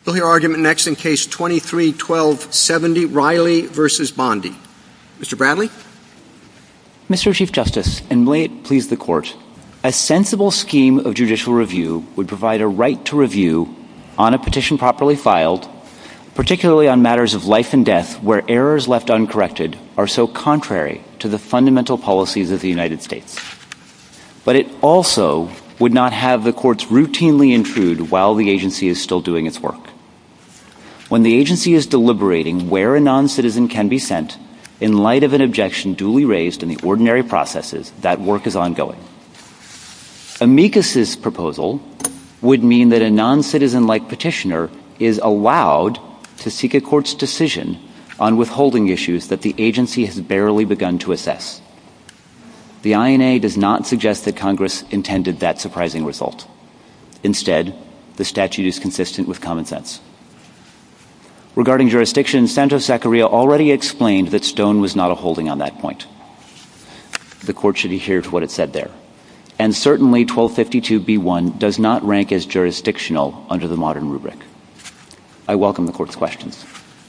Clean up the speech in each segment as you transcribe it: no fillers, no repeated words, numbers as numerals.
We'll hear argument next in Case 23-1270, Riley v. Bondi. Mr. Bradley? Mr. Chief Justice, and may it please the Court, a sensible scheme of judicial review would provide a right to review on a petition properly filed, particularly on matters of life and death where errors left uncorrected are so contrary to the fundamental policies of the United States. But it also would not have the courts routinely intrude while the agency is still doing its work. When the agency is deliberating where a non-citizen can be sent, in light of an objection duly raised in the ordinary processes, that work is ongoing. Amicus's proposal would mean that a non-citizen-like petitioner is allowed to seek a court's decision on withholding issues that the agency has barely begun to assess. The INA does not suggest that Congress intended that surprising result. Instead, the statute is consistent with common sense. Regarding jurisdiction, Santos-Zachariah already explained that Stone was not a holding on that point. The Court should adhere to what it said there. And certainly 1252b1 does not rank as jurisdictional under the modern rubric. I welcome the Court's questions.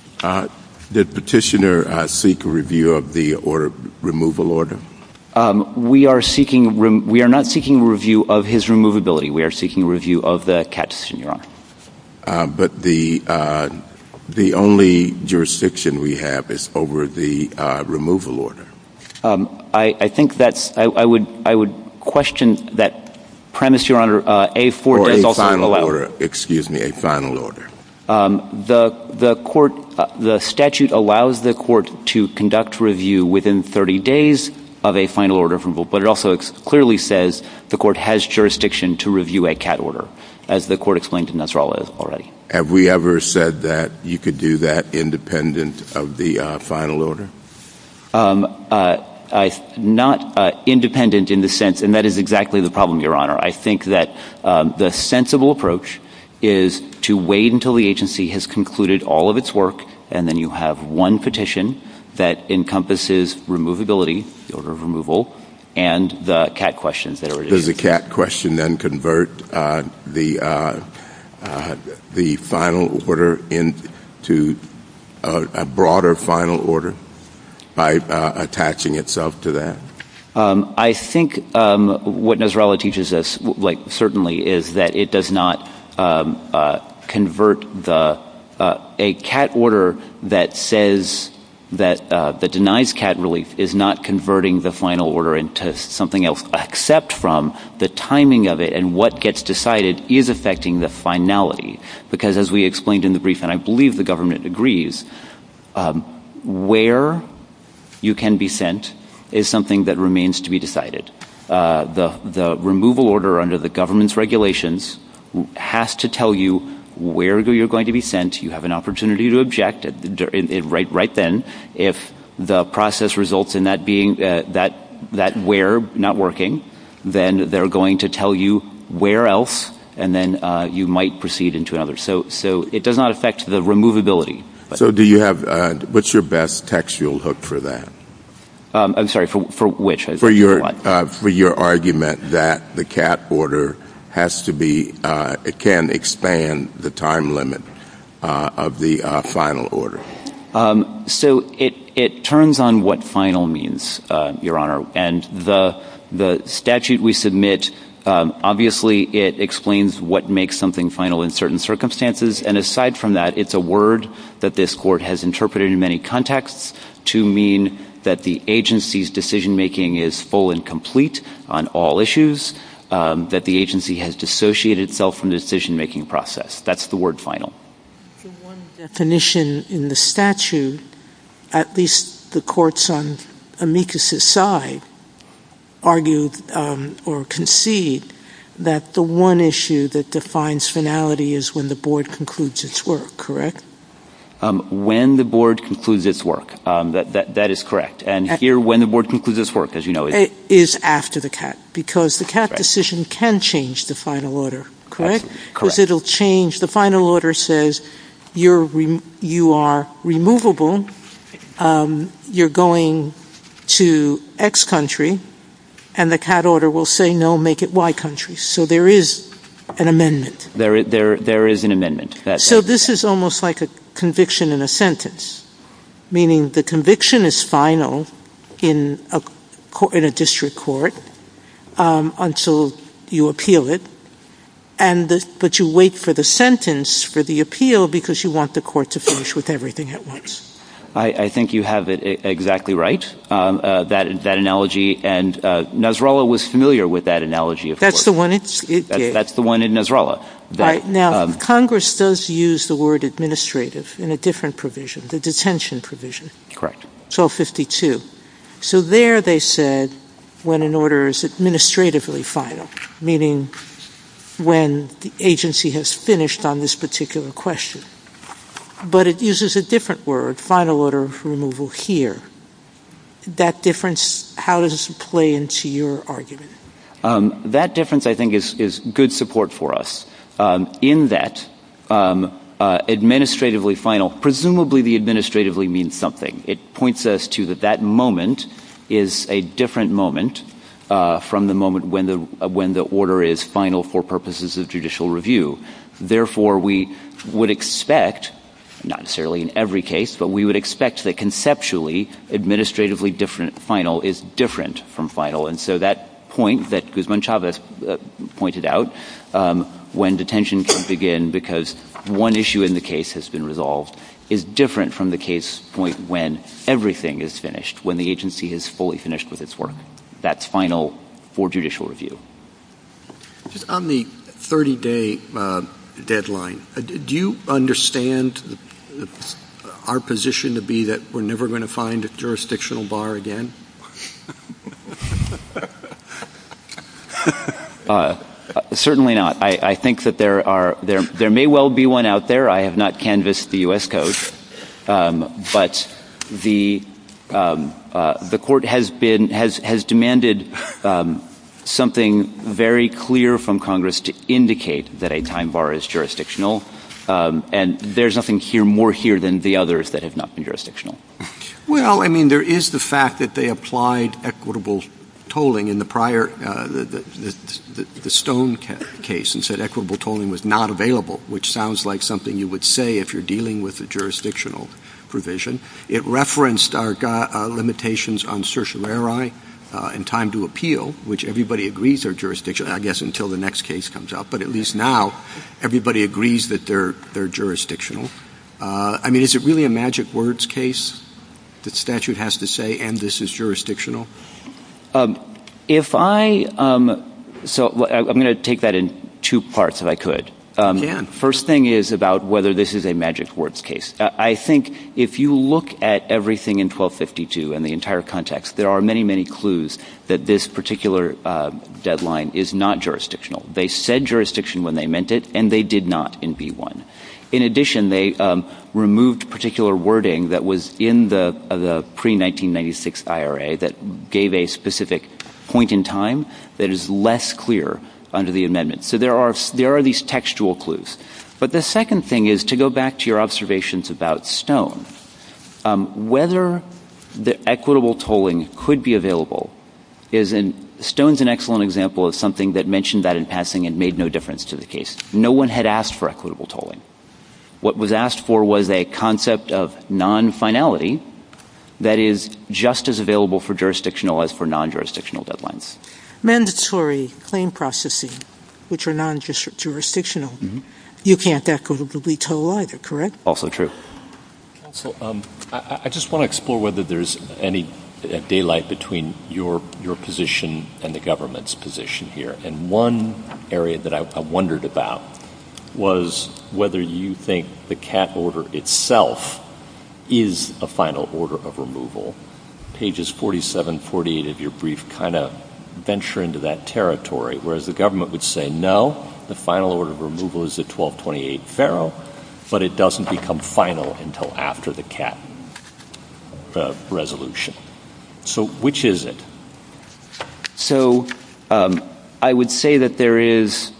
Did petitioner seek a review of the removal order? We are not seeking a review of his removability. We are seeking a review of the CAT decision, Your Honor. But the only jurisdiction we have is over the removal order. I think that's. I would question that premise, Your Honor. A4 or does a also final allow order. Excuse me, a final order. The court, the statute allows the court to conduct review within 30 days of a final order of removal, but it also clearly says the court has jurisdiction to review a CAT order, as the court explained in Nasrallah already. Have we ever said that you could do that independent of the final order? Not independent in the sense, and that is exactly the problem, Your Honor. I think that the sensible approach is to wait until the agency has concluded all of its work, and then you have one petition that encompasses removability, the order of removal, and the CAT questions that are Does the CAT question then convert the final order into a broader final order by attaching itself to that? I think what Nasrallah teaches us, certainly, is that it does not convert a CAT order that says that denies CAT relief is not converting the final order into something else, except from the timing of it and what gets decided is affecting the finality. Because as we explained in the brief, and I believe the government agrees, where you can be sent is something that remains to be decided. The removal order under the government's regulations has to tell you where you're going to be sent. You have an opportunity to object right then. If the process results in that being that where not working, then they're going to tell you where else, and then you might proceed into another. So it does not affect the removability. So do you have what's your best textual hook for that? I'm sorry, for which? For your argument that the CAT order has to be, it can expand the time limit of the final order. So it turns on what final means, Your Honor. And the statute we submit, obviously it explains what makes something final in certain circumstances. And aside from that, it's a word that this Court has interpreted in many contexts to mean that the agency's decision-making is full and complete on all issues, that the agency has dissociated itself from the decision-making process. That's the word final. The one definition in the statute, at least the courts on amicus's side, argued or concede that the one issue that defines finality is when the board concludes its work, correct? When the board concludes its work. That is correct. And here, when the board concludes its work, as you know, is after the CAT, because the CAT decision can change the final order, correct? Because it'll change. The final order says you are removable, you're going to X country, and the CAT order will say, no, make it Y country. So there is an amendment. There is an amendment. So this is almost like a conviction in a sentence, meaning the conviction is final in a district court until you appeal it, but you wait for the sentence for the appeal because you want the court to finish with everything at once. I think you have it exactly right, that analogy, and Nasrallah was familiar with that analogy, of course. That's the one That's the one in Nasrallah. Right. Now, Congress does use the word administrative in a different provision, the detention provision. Correct. 1252. So there they said when an order is administratively final, meaning when the agency has finished on this particular question. But it uses a different word, final order of removal here. That difference, how does it play into your argument? That difference, I think, is good support for us, in that administratively final, presumably the administratively means something. It points us to that moment is a different moment from the moment when the order is final for purposes of judicial review. Therefore, we would expect, not necessarily in every case, but we would expect that conceptually administratively different final is different from final. And so that point that Guzman Chavez pointed out, when detention can begin because one issue in the case has been resolved, is different from the case point when everything is finished, when the agency is fully finished with its work. That's final for judicial review. Just on the 30-day deadline, do you understand our position to be that we're never going to find a jurisdictional bar again? Certainly not. I think that there may well be one out there. I have not canvassed the U.S. Code, but the court has demanded something very clear from Congress to indicate that a time bar is jurisdictional, and there's nothing more here than the others that have not been jurisdictional. Well, I mean, there is the fact that they applied equitable tolling in the prior the Stone case and said equitable tolling was not available, which sounds like something you would say if you're dealing with a jurisdictional provision. It referenced our limitations on certiorari and time to appeal, which everybody agrees are jurisdictional, I guess until the next case comes up, but at least now everybody agrees that they're jurisdictional. I mean, is it really a magic words case that statute has to say, and this is jurisdictional? So I'm going to take that in two parts, if I could. First thing is about whether this is a magic words case. I think if you look at everything in 1252 and the entire context, there are many, many clues that this particular deadline is not jurisdictional. They said jurisdiction when they meant it, and they did not in B1. In addition, they removed particular wording that was in the pre-1996 IRA that gave a specific point in time that is less clear under the amendment. So there are these textual clues. But the second thing is to go back to your observations about Stone. Whether the equitable tolling could be available Stone's an excellent example of something that mentioned that in passing and made no difference to the case. No one had asked for equitable tolling. What was asked for was a concept of non-finality that is just as available for jurisdictional as for non-jurisdictional deadlines. Mandatory claim processing, which are non-jurisdictional, you can't equitably toll either, correct? Also true. Counsel, I just want to explore whether there's any daylight between your position and the government's position here. And one area that I wondered about was whether you think the CAT order itself is a final order of removal. Pages 47, 48 of your brief kind of venture into that territory, whereas the government would say, no, the final order of removal is at 1228 Faro, but it doesn't become final until after the CAT resolution. So which is it? So I would say that there is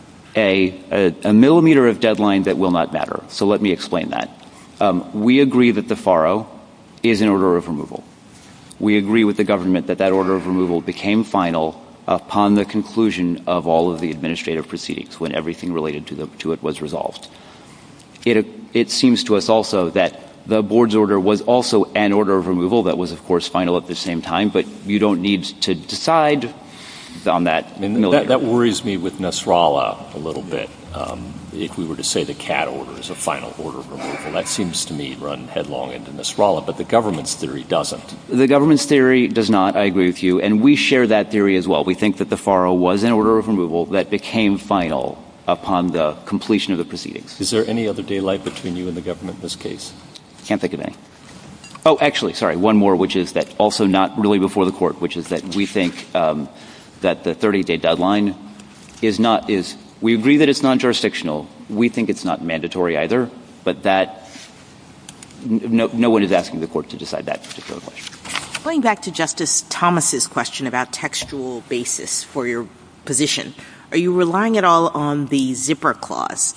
a millimeter of deadline that will not matter. So let me explain that. We agree that the Faro is an order of removal. We agree with the government that that order of removal became final upon the conclusion of all of the administrative proceedings, when everything related to it was resolved. It seems to us also that the board's order was also an order of removal that was, of course, final at the same time, but you don't need to decide on that. I mean, that worries me with Nasrallah a little bit. If we were to say the CAT order is a final order of removal, that seems to me run headlong into Nasrallah, but the government's theory doesn't. The government's theory does not, I agree with you, and we share that theory as well. We think that the FARA was an order of removal that became final upon the completion of the proceedings. Is there any other daylight between you and the government in this case? Can't think of any. Oh, actually, sorry, one more, which is that also not really before the court, which is that we think that the 30-day deadline we agree that it's non-jurisdictional. We think it's not mandatory either, but that no one is asking the court to decide that particular question. Going back to Justice Thomas's question about textual basis for your position, are you relying at all on the zipper clause,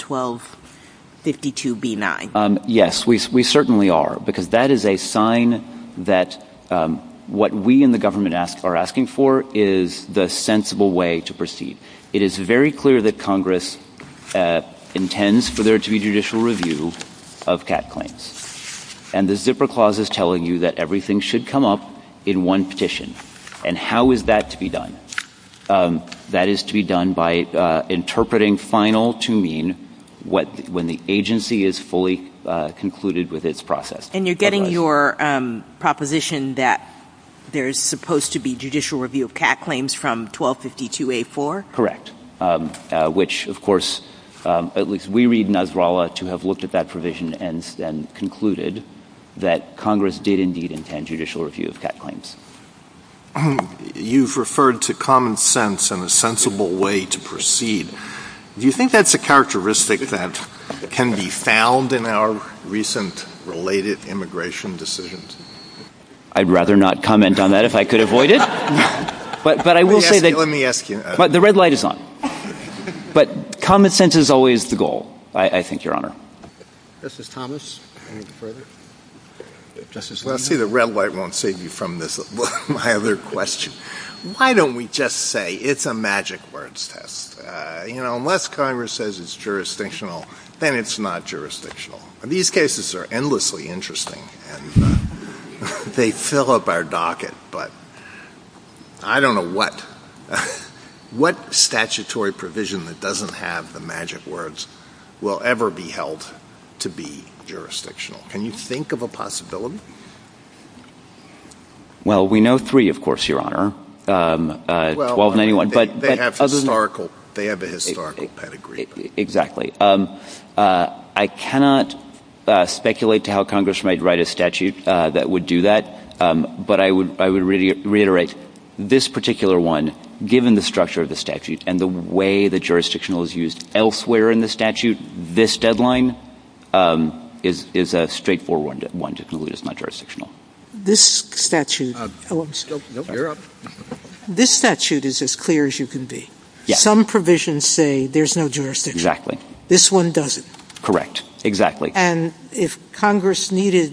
1252b9? Yes, we certainly are, because that is a sign that what we in the government are asking for is the sensible way to proceed. It is very clear that Congress intends for there to be judicial review of CAT claims. And the zipper clause is telling you that everything should come up in one petition. And how is that to be done? That is to be done by interpreting final to mean when the agency is fully concluded with its process. And you're getting your proposition that there's supposed to be judicial review of CAT claims from 1252A4? Correct. Which, of course, at least we read Nasrallah to have looked at that provision and concluded that Congress did indeed intend judicial review of CAT claims. You've referred to common sense and a sensible way to proceed. Do you think that's a characteristic that can be found in our recent related immigration decisions? I'd rather not comment on that if I could avoid it. But I will say that... Let me ask you. But the red light is on. But common sense is always the goal, I think, Your Honor. Justice Thomas, any further? Justice Well, see, the red light won't save you from this. My other question. Why don't we just say it's a magic words test? Unless Congress says it's jurisdictional, then it's not jurisdictional. And these cases are endlessly interesting, and they fill up our docket, but I don't know what statutory provision that doesn't have the magic words will ever be held to be jurisdictional. Can you think of a possibility? Well, we know three, of course, Your Honor. 1291. They have a historical pedigree. Exactly. I cannot speculate to how Congress might write a statute that would do that, but I would reiterate this particular one, given the structure of the statute and the way the jurisdictional is used elsewhere in the statute, this deadline is a straightforward one to conclude it's not jurisdictional. This statute... you're up. This statute is as clear as you can be. Yes. Some provisions say there's no jurisdiction. Exactly. This one doesn't. Correct. Exactly. And if Congress needed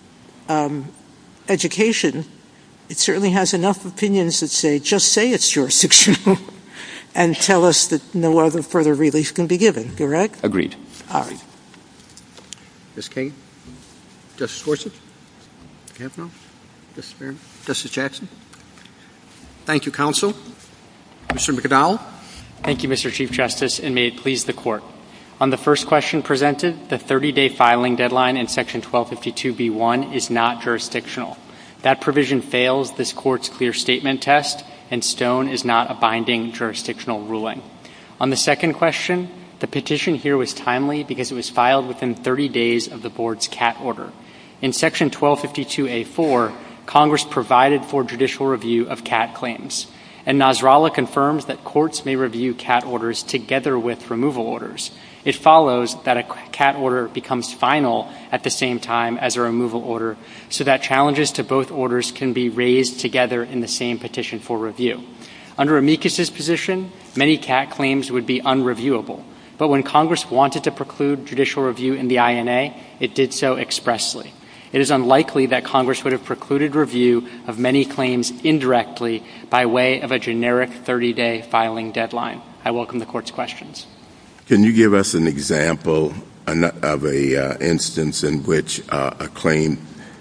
education, it certainly has enough opinions that just say it's jurisdictional and tell us that no other further relief can be given, correct? Agreed. All right. Ms. Kagan? Justice Gorsuch? Kavanaugh? Justice Barron? Justice Jackson? Thank you, counsel. Mr. McDowell? Thank you, Mr. Chief Justice, and may it please the Court. On the first question presented, the 30-day filing deadline in Section 1252b1 is not jurisdictional. That provision fails this Court's clear statement test, and Stone is not a binding jurisdictional ruling. On the second question, the petition here was timely because it was filed within 30 days of the Board's CAT order. In Section 1252a4, Congress provided for judicial review of CAT claims, and Nasrallah confirms that courts may review CAT orders together with removal orders. It follows that a CAT order becomes final at the same time as a removal order, so that challenges to both orders can be raised together in the same petition for review. Under amicus's position, many CAT claims would be unreviewable, but when Congress wanted to preclude judicial review in the INA, it did so expressly. it is unlikely that Congress would have precluded review of many claims indirectly by way of a generic 30-day filing deadline. I welcome the Court's questions. Can you give us an example of a instance in which a claim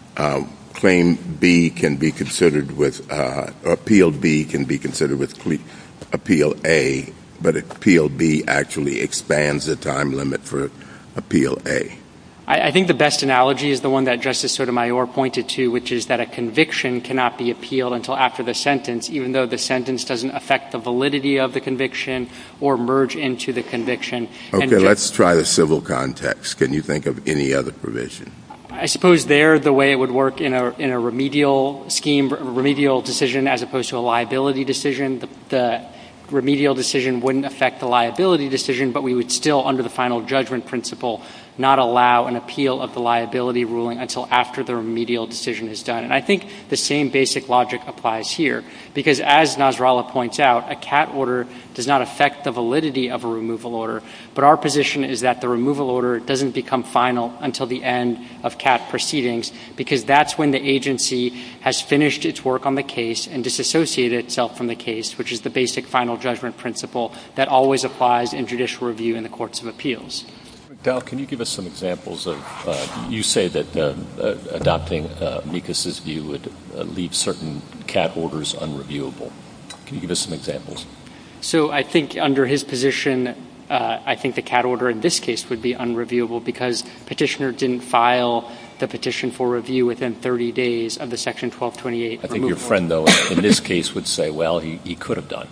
B can be considered with appeal B can be considered with appeal A, but appeal B actually expands the time limit for appeal A? I think the best analogy is the one that Justice Sotomayor pointed to, which is that a conviction cannot be appealed until after the sentence, even though the sentence doesn't affect the validity of the conviction or merge into the conviction. Okay, let's try the civil context. Can you think of any other provision? I suppose there the way it would work in a remedial scheme, remedial decision as opposed to a liability decision, the remedial decision wouldn't affect the liability decision, but we would still, under the final judgment principle, not allow an appeal of the liability ruling until after the remedial decision is done. And I think the same basic logic applies here, because as Nasrallah points out, a CAT order does not affect the validity of a removal order, but our position is that the removal order doesn't become final until the end of CAT proceedings, because that's when the agency has finished its work on the case and disassociated itself from the case, which is the basic final judgment principle that always applies in judicial review in the courts of appeals. Dal, can you give us some examples of, you say that adopting Amicus's view would leave certain CAT orders unreviewable. Can you give us some examples? So I think under his position, I think the CAT order in this case would be unreviewable because petitioner didn't file the petition for review within 30 days of the Section 1228 I think your friend, though, in this case would say, well, he could have done.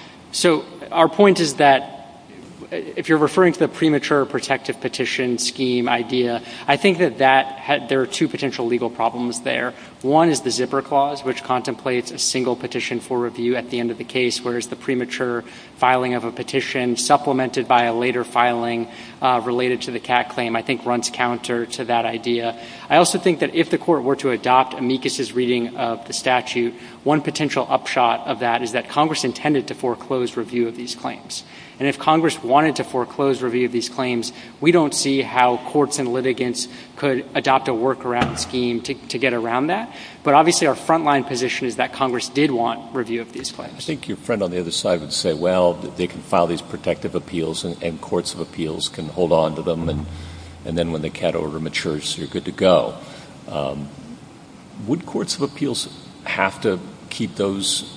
So our point is that if you're referring to the premature protective petition scheme idea, I think that there are two potential legal problems there. One is the zipper clause, which contemplates a single petition for review at the end of the case, whereas the premature filing of a petition supplemented by a later filing related to the CAT claim, I think runs counter to that idea. I also think that if the Court were to adopt Amicus's reading of the statute, one potential upshot of that is that Congress intended to foreclose review of these claims. And if Congress wanted to foreclose review of these claims, we don't see how courts and litigants could adopt a workaround scheme to get around that. But obviously our frontline position is that Congress did want review of these claims. I think your friend on the other side would say, well, they can file these protective appeals and courts of appeals can hold on to them and then when the CAT order matures, you're good to go. Would courts of appeals have to keep those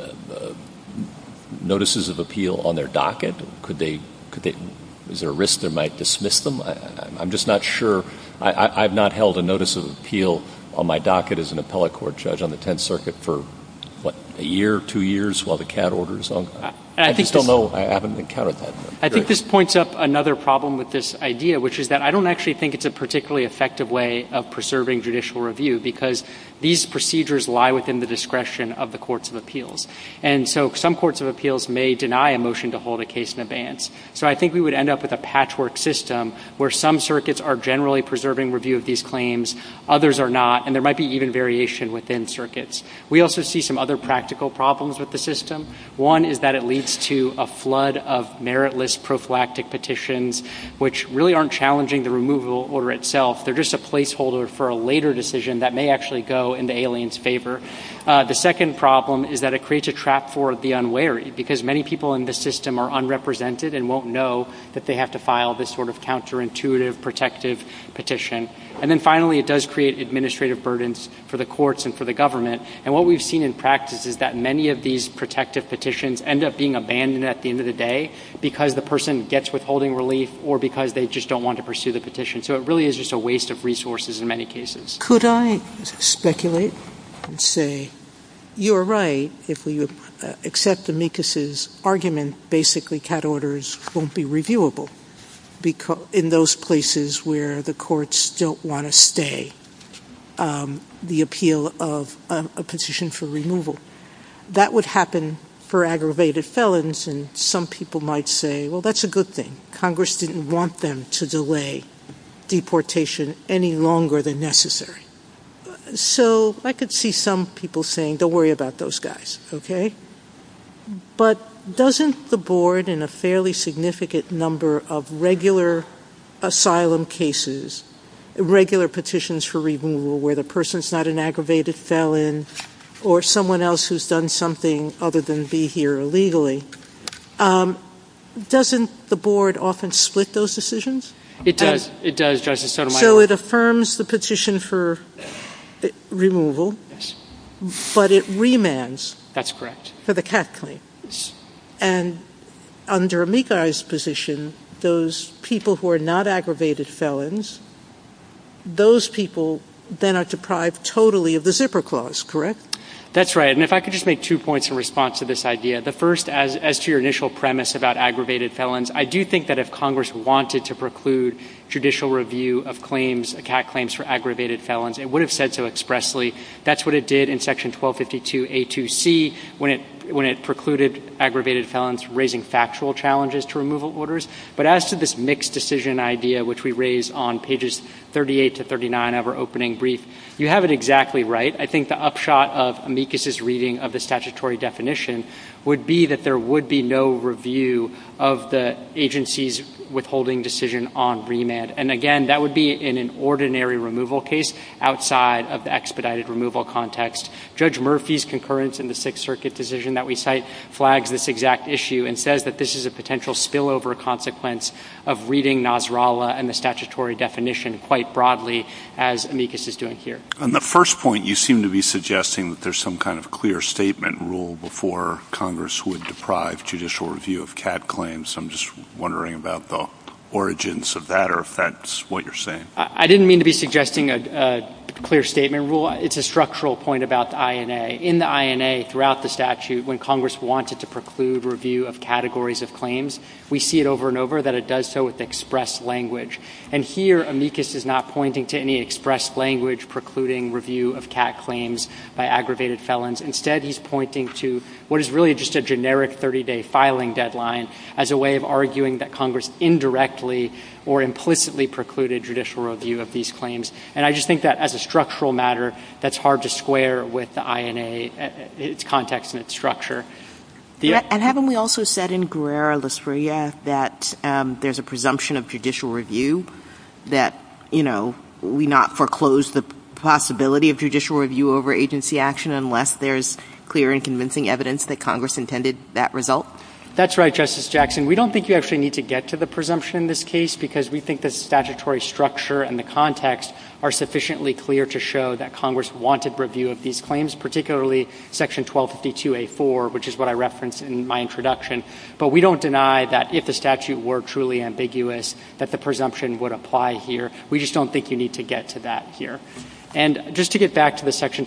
notices of appeal on their docket? Could they, is there a risk they might dismiss them? I'm just not sure. I've not held a notice of appeal on my docket as an appellate court judge on the 10th Circuit for, a year, 2 years while the CAT order is on? I just don't know. I haven't encountered that. I think this points up another problem with this idea, which is that I don't actually think it's a particularly effective way of preserving judicial review because these procedures lie within the discretion of the courts of appeals. And so some courts of appeals may deny a motion to hold a case in abeyance. So I think we would end up with a patchwork system where some circuits are generally preserving review of these claims, others are not, and there might be even variation within circuits. We also see some other practical problems with the system. One is that it leads to a flood of meritless prophylactic petitions, which really aren't challenging the removal order itself. They're just a placeholder for a later decision that may actually go in the alien's favor. The second problem is that it creates a trap for the unwary because many people in the system are unrepresented and won't know that they have to file this sort of counterintuitive protective petition. And then finally, it does create administrative burdens for the courts and for the government. And what we've seen in practice is that many of these protective petitions end up being abandoned at the end of the day because the person gets withholding relief or because they just don't want to pursue the petition. So it really is just a waste of resources in many cases. Could I speculate and say, you're right, if we accept Amicus's argument, basically CAT orders won't be reviewable because in those places where the courts don't want to stay the appeal of a petition for removal. That would happen for aggravated felons, and some people might say, well, that's a good thing. Congress didn't want them to delay deportation any longer than necessary. So I could see some people saying, don't worry about those guys, okay? But doesn't the board in a fairly significant number of regular asylum cases regular petitions for removal where the person's not an aggravated felon or someone else who's done something other than be here illegally, doesn't the board often split those decisions? It does. It does, Justice Sotomayor. So it affirms the petition for removal, yes, but it remands. That's correct. For the CAT claim. Yes. And under Amicai's position, those people who are not aggravated felons, those people then are deprived totally of the zipper clause, correct? That's right. And if I could just make 2 points in response to this idea. The first, as to your initial premise about aggravated felons, I do think that if Congress wanted to preclude judicial review of claims, CAT claims for aggravated felons, it would have said so expressly. That's what it did in Section 1252A2C when it precluded aggravated felons raising factual challenges to removal orders. But as to this mixed decision idea, which we raise on pages 38 to 39 of our opening brief, you have it exactly right. I think the upshot of amicus's reading of the statutory definition would be that there would be no review of the agency's withholding decision on remand. And again, that would be in an ordinary removal case outside of the expedited removal context. Judge Murphy's concurrence in the Sixth Circuit decision that we cite flags this exact issue and says that this is a potential spillover consequence of reading Nasrallah and the statutory definition quite broadly, as amicus is doing here. On the first point, you seem to be suggesting that there's some kind of clear statement rule before Congress would deprive judicial review of CAT claims. I'm just wondering about the origins of that, or if that's what you're saying. I didn't mean to be suggesting a clear statement rule. It's a structural point about the INA. In the INA, throughout the statute, when Congress wanted to preclude review of categories of claims, we see it over and over that it does so with express language. And here, amicus is not pointing to any express language precluding review of CAT claims by aggravated felons. Instead, he's pointing to what is really just a generic 30-day filing deadline as a way of arguing that Congress indirectly or implicitly precluded judicial review of these claims. And I just think that as a structural matter, that's hard to square with the INA, its context and its structure. And haven't we also said in Guerrero-Lasprilla that there's a presumption of judicial review, that, we not foreclose the possibility of judicial review over agency action unless there's clear and convincing evidence that Congress intended that result? That's right, Justice Jackson. We don't think you actually need to get to the presumption in this case because we think the statutory structure and the context are sufficiently clear to show that Congress wanted review of these claims, particularly Section 1252A4, which is what I referenced in my introduction. But we don't deny that if the statute were truly ambiguous, that the presumption would apply here. We just don't think you need to get to that here. And just to get back to the Section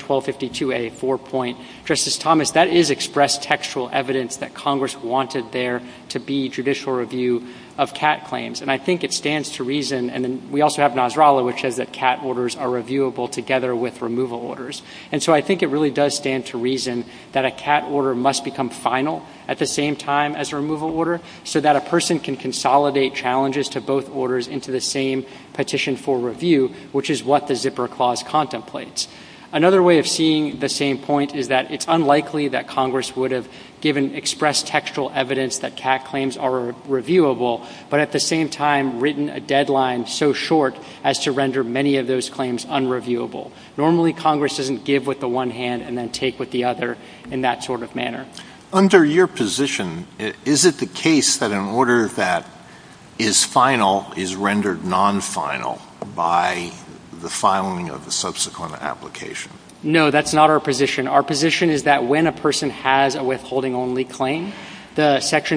1252A4 point, Justice Thomas, that is express textual evidence that Congress wanted there to be judicial review of CAT claims. And I think it stands to reason, and then we also have Nasrallah, which says that CAT orders are reviewable together with removal orders. And so I think it really does stand to reason that a CAT order must become final at the same time as a removal order so that a person can consolidate challenges to both orders into the same petition for review, which is what the zipper clause contemplates. Another way of seeing the same point is that it's unlikely that Congress would have given express textual evidence that CAT claims are reviewable, but at the same time written a deadline so short as to render many of those claims unreviewable. Normally, Congress doesn't give with the one hand and then take with the other in that sort of manner. Under your position, is it the case that an order that is final is rendered non-final by the filing of the subsequent application? No, that's not our position. Our position is that when a person has a withholding-only claim, the Section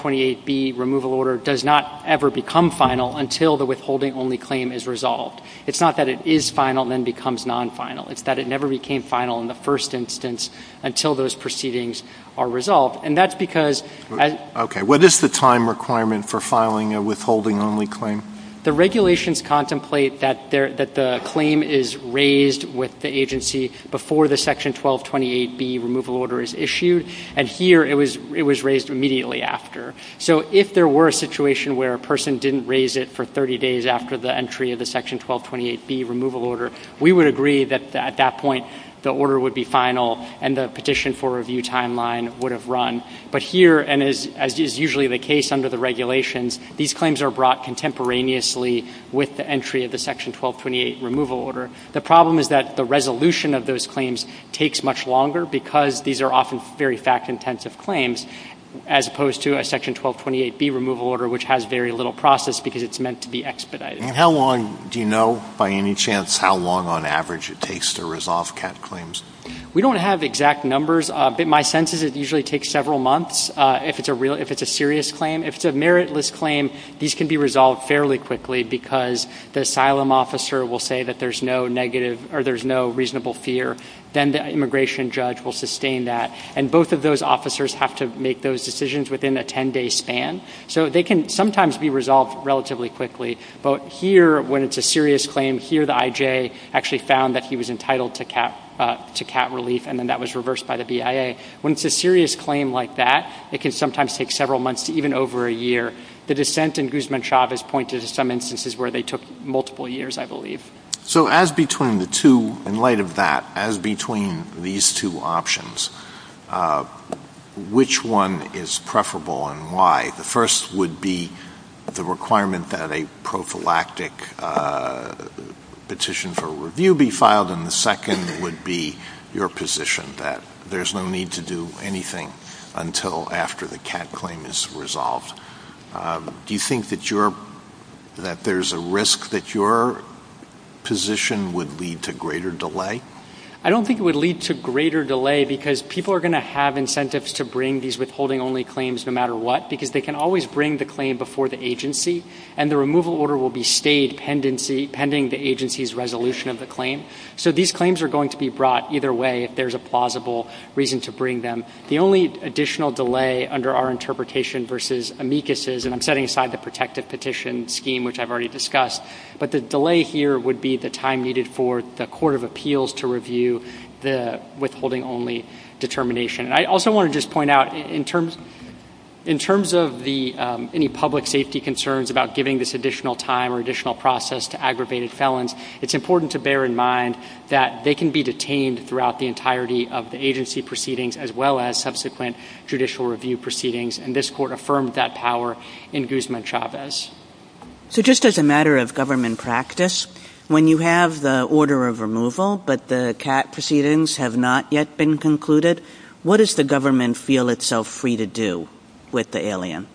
1228B removal order does not ever become final until the withholding-only claim is resolved. It's not that it is final and then becomes non-final. It's that it never became final in the first instance until those proceedings are resolved. And that's because Okay. What is the time requirement for filing a withholding-only claim? The regulations contemplate that the claim is raised with the agency before the Section 1228B removal order is issued, and here it was raised immediately after. So if there were a situation where a person didn't raise it for 30 days after the entry of the Section 1228B removal order, we would agree that at that point the order would be final and the petition for review timeline would have run. But here, and as is usually the case under the regulations, these claims are brought contemporaneously with the entry of the Section 1228 removal order. The problem is that the resolution of those claims takes much longer because these are often very fact-intensive claims, as opposed to a Section 1228B removal order, which has very little process because it's meant to be expedited. And how long, do you know by any chance how long on average it takes to resolve CAT claims? We don't have exact numbers, but my sense is it usually takes several months if it's a serious claim. If it's a meritless claim, these can be resolved fairly quickly because the asylum officer will say that there's no negative or there's no reasonable fear. Then the immigration judge will sustain that. And both of those officers have to make those decisions within a 10-day span. So they can sometimes be resolved relatively quickly. But here, when it's a serious claim, here the IJ actually found that he was entitled to CAT relief, and then that was reversed by the BIA. When it's a serious claim like that, it can sometimes take several months to even over a year. The dissent in Guzman-Chavez pointed to some instances where they took multiple years, I believe. So as between the two, in light of that, as between these two options, which one is preferable and why? The first would be the requirement that a prophylactic petition for review be filed, and the second would be your position that there's no need to do anything until after the CAT claim is resolved. Do you think that there's a risk that your position would lead to greater delay? I don't think it would lead to greater delay because people are going to have incentives to bring these withholding-only claims no matter what, because they can always bring the claim before the agency, and the removal order will be stayed pending the agency's resolution of the claim. So these claims are going to be brought either way if there's a plausible reason to bring them. The only additional delay under our interpretation versus amicus's, and I'm setting aside the protective petition scheme, which I've already discussed, but the delay here would be the time needed for the Court of Appeals to review the withholding-only determination. And I also want to just point out, in terms of the any public safety concerns about giving this additional time or additional process to aggravated felons, it's important to bear in mind that they can be detained throughout the entirety of the agency proceedings as well as subsequent judicial review proceedings, and this Court affirmed that power in Guzman-Chavez. So just as a matter of government practice, when you have the order of removal but the CAT proceedings have not yet been concluded, what does the government feel itself free to do with the alien?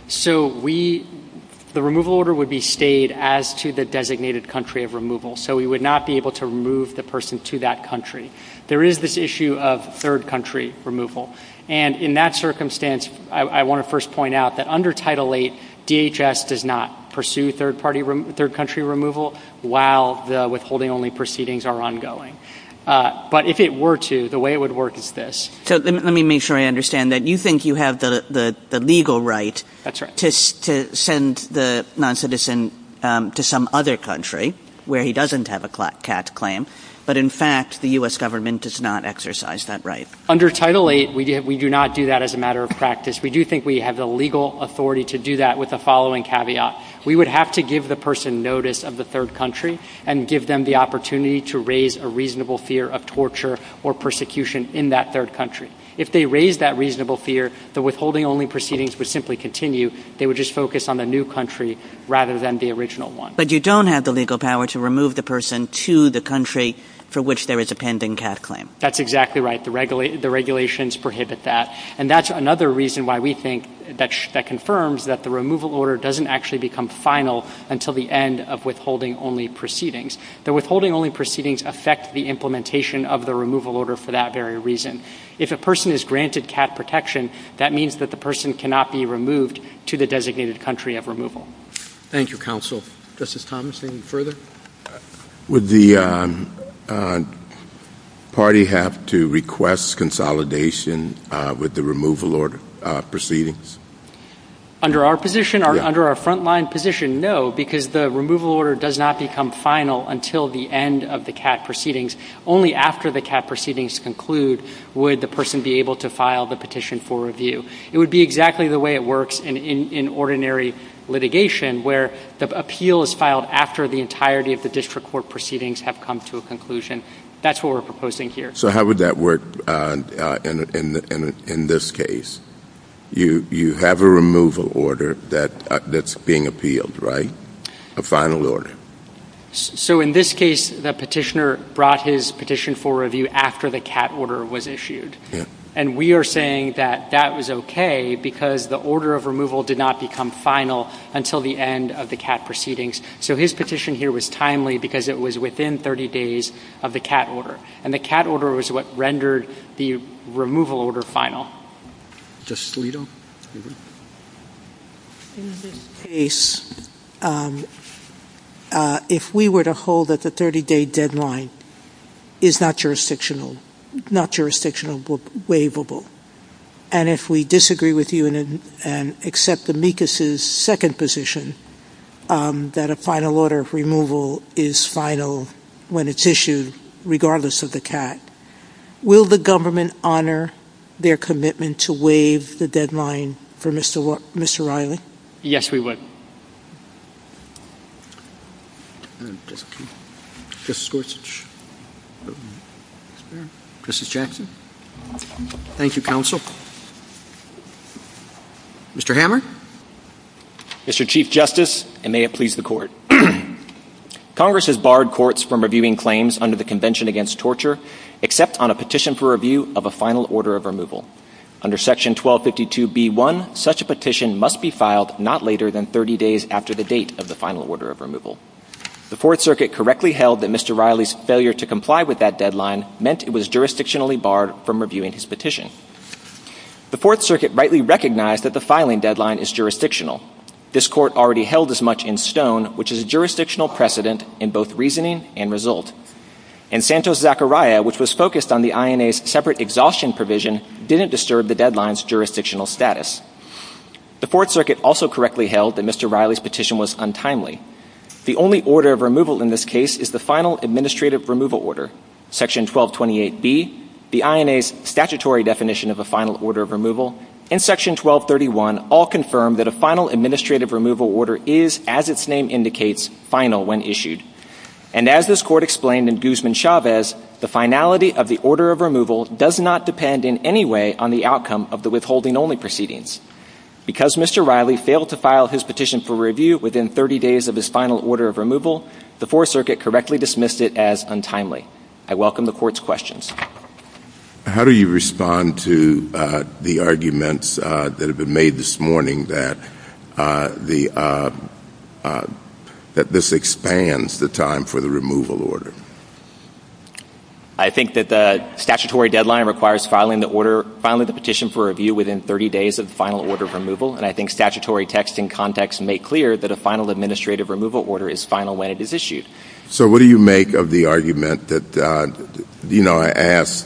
So the removal order would be stayed as to the designated country of removal. So we would not be able to remove the person to that country. There is this issue of third country removal. And in that circumstance, I want to first point out that under Title VIII, DHS does not pursue third country removal while the withholding-only proceedings are ongoing. But if it were to, the way it would work is this. So let me make sure I understand that. You think you have the legal right, That's right, to send the non-citizen to some other country where he doesn't have a CAT claim, but in fact the U.S. government does not exercise that right. Under Title VIII, we do not do that as a matter of practice. We do think we have the legal authority to do that with the following caveat. We would have to give the person notice of the third country and give them the opportunity to raise a reasonable fear of torture or persecution in that third country. If they raise that reasonable fear, the withholding-only proceedings would simply continue. They would just focus on the new country rather than the original one. But you don't have the legal power to remove the person to the country for which there is a pending CAT claim. That's exactly right. The regulations prohibit that. And that's another reason why we think that confirms that the removal order doesn't actually become final until the end of withholding-only proceedings. The withholding-only proceedings affect the implementation of the removal order for that very reason. If a person is granted CAT protection, that means that the person cannot be removed to the designated country of removal. Thank you, counsel. Justice Thomas, anything further? Would the party have to request consolidation with the removal order proceedings? Under our position, under our frontline position, no, because the removal order does not become final until the end of the CAT proceedings. Only after the CAT proceedings conclude would the person be able to file the petition for review. It would be exactly the way it works in ordinary litigation, where the appeal is filed after the entirety of the district court proceedings have come to a conclusion. That's what we're proposing here. So how would that work in this case? You have a removal order that's being appealed, right? A final order. So in this case, the petitioner brought his petition for review after the CAT order was issued. Yeah. And we are saying that that was okay because the order of removal did not become final until the end of the CAT proceedings. So his petition here was timely because it was within 30 days of the CAT order. And the CAT order was what rendered the removal order final. Justice Alito? In this case, if we were to hold that the 30-day deadline is not jurisdictional, waivable, and if we disagree with you and accept amicus's second position, that a final order of removal is final when it's issued, regardless of the CAT, will the government honor their commitment to waive the deadline for Mr. Riley? Yes, we would. Justice Gorsuch? Justice Jackson? Thank you, counsel. Mr. Hammer? Mr. Chief Justice, and may it please the Court. Congress has barred courts from reviewing claims under the Convention Against Torture except on a petition for review of a final order of removal. Under Section 1252b1, such a petition must be filed not later than 30 days after the date of the final order of removal. The Fourth Circuit correctly held that Mr. Riley's failure to comply with that deadline meant it was jurisdictionally barred from reviewing his petition. The Fourth Circuit rightly recognized that the filing deadline is jurisdictional. This Court already held as much in Stone, which is a jurisdictional precedent in both reasoning and result. And Santos-Zachariah, which was focused on the INA's separate exhaustion provision, didn't disturb the deadline's jurisdictional status. The Fourth Circuit also correctly held that Mr. Riley's petition was untimely. The only order of removal in this case is the final administrative removal order. Section 1228b, the INA's statutory definition of a final order of removal, and Section 1231 all confirm that a final administrative removal order is, as its name indicates, final when issued. And as this Court explained in Guzman-Chavez, the finality of the order of removal does not depend in any way on the outcome of the withholding-only proceedings. Because Mr. Riley failed to file his petition for review within 30 days of his final order of removal, the Fourth Circuit correctly dismissed it as untimely. I welcome the Court's questions. How do you respond to the arguments that have been made this morning that that this expands the time for the removal order? I think that the statutory deadline requires filing the petition for review within 30 days of the final order of removal, and I think statutory text and context make clear that a final administrative removal order is final when it is issued. So what do you make of the argument that, I asked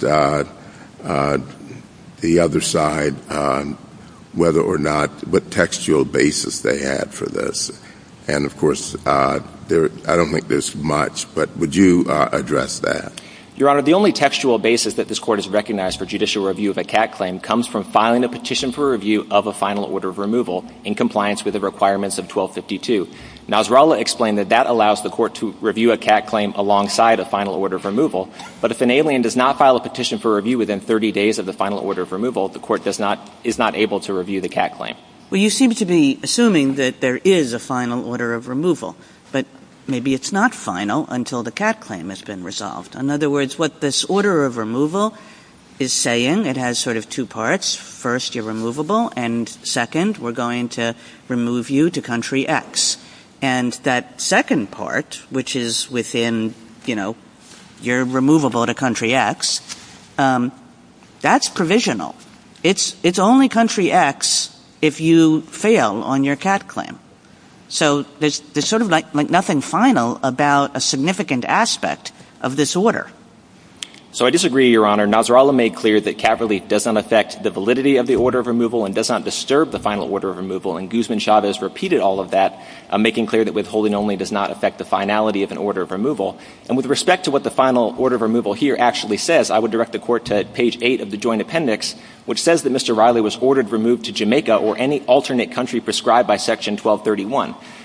the other side whether or not, what textual basis they had for this? And, of course, I don't think there's much, but would you address that? Your Honor, the only textual basis that this Court has recognized for judicial review of a CAT claim comes from filing a petition for review of a final order of removal in compliance with the requirements of 1252. Nasrallah explained that allows the Court to review a CAT claim alongside a final order of removal, but if an alien does not file a petition for review within 30 days of the final order of removal, the Court is not able to review the CAT claim. Well, you seem to be assuming that there is a final order of removal, but maybe it's not final until the CAT claim has been resolved. In other words, what this order of removal is saying, it has sort of two parts. First, you're removable, and second, we're going to remove you to country X. And that second part, which is within, you're removable to country X, that's provisional. It's only country X if you fail on your CAT claim. So there's sort of like nothing final about a significant aspect of this order. So I disagree, Your Honor. Nasrallah made clear that CAT relief does not affect the validity of the order of removal and does not disturb the final order of removal. And Guzman-Chavez repeated all of that, making clear that withholding only does not affect the finality of an order of removal. And with respect to what the final order of removal here actually says, I would direct the Court to page 8 of the Joint Appendix, which says that Mr. Riley was ordered removed to Jamaica or any alternate country prescribed by Section 1231.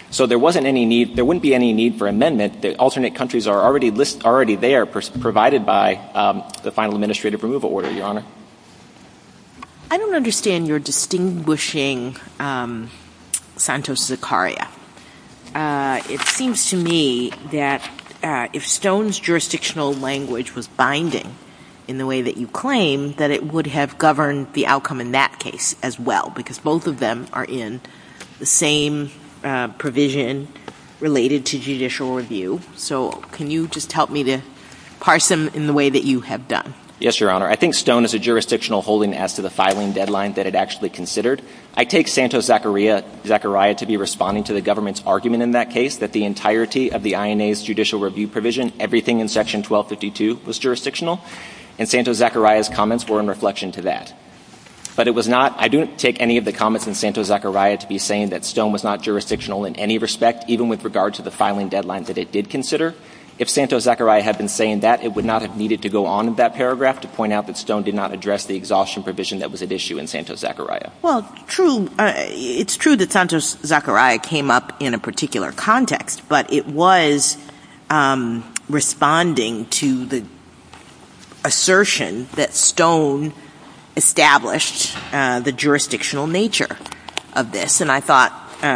So there wouldn't be any need for amendment. The alternate countries are already there, provided by the final administrative removal order, Your Honor. I don't understand your distinguishing Santos-Zachariah. It seems to me that if Stone's jurisdictional language was binding in the way that you claim, that it would have governed the outcome in that case as well, because both of them are in the same provision related to judicial review. So can you just help me to parse them in the way that you have done? Yes, Your Honor. I think Stone is a jurisdictional holding as to the filing deadline that it actually considered. I take Santos-Zachariah to be responding to the government's argument in that case that the entirety of the INA's judicial review provision, everything in Section 1252, was jurisdictional, and Santos-Zachariah's comments were in reflection to that. But it was not – I don't take any of the comments in Santos-Zachariah to be saying that Stone was not jurisdictional in any respect, even with regard to the filing deadline that it did consider. If Santos-Zachariah had been saying that, it would not have needed to go on in that paragraph to point out that Stone did not address the exhaustion provision that was at issue in Santos-Zachariah. Well, true. It's true that Santos-Zachariah came up in a particular context, but it was responding to the assertion that Stone established the jurisdictional nature of this. And I thought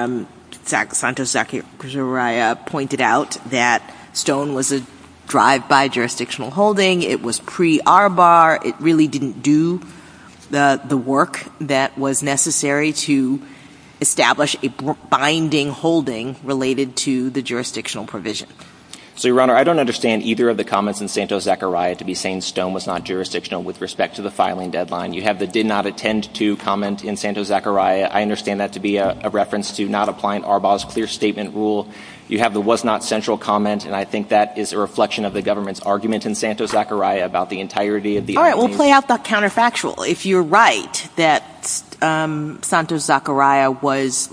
Santos-Zachariah pointed out that Stone was a drive-by jurisdictional holding. It was pre-Arbar. It really didn't do the work that was necessary to establish a binding holding related to the jurisdictional provision. So, Your Honor, I don't understand either of the comments in Santos-Zachariah to be saying Stone was not jurisdictional with respect to the filing deadline. You have the did not attend to comment in Santos-Zachariah. I understand that to be a reference to not applying Arbar's clear statement rule. You have the was not central comment, and I think that is a reflection of the government's argument in Santos-Zachariah about the entirety of the All right, we'll play out the counterfactual. If you're right that Santos-Zachariah was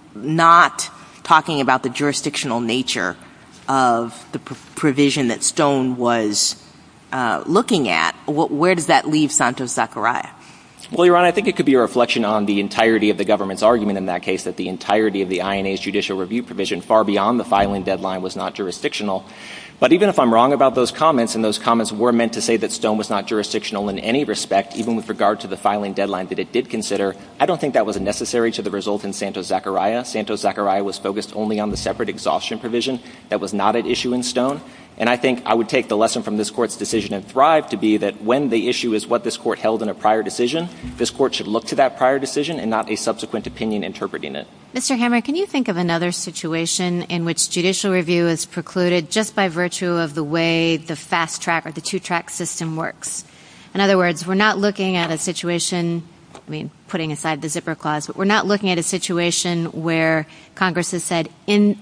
not talking about the jurisdictional nature of the provision that Stone was looking at, where does that leave Santos-Zachariah? Well, Your Honor, I think it could be a reflection on the entirety of the government's argument in that case, that the entirety of the INA's judicial review provision, far beyond the filing deadline, was not jurisdictional. But even if I'm wrong about those comments, and those comments were meant to say that Stone was not jurisdictional in any respect, even with regard to the filing deadline that it did consider, I don't think that was necessary to the result in Santos-Zachariah. Santos-Zachariah was focused only on the separate exhaustion provision that was not at issue in Stone. And I think I would take the lesson from this Court's decision in Thrive to be that when the issue is what this Court held in a prior decision, this Court should look to that prior decision and not a subsequent opinion interpreting it. Mr. Hammer, can you think of another situation in which judicial review is precluded just by virtue of the way the fast track or the two-track system works? In other words, we're not looking at a situation, putting aside the zipper clause, but we're not looking at a situation where Congress has said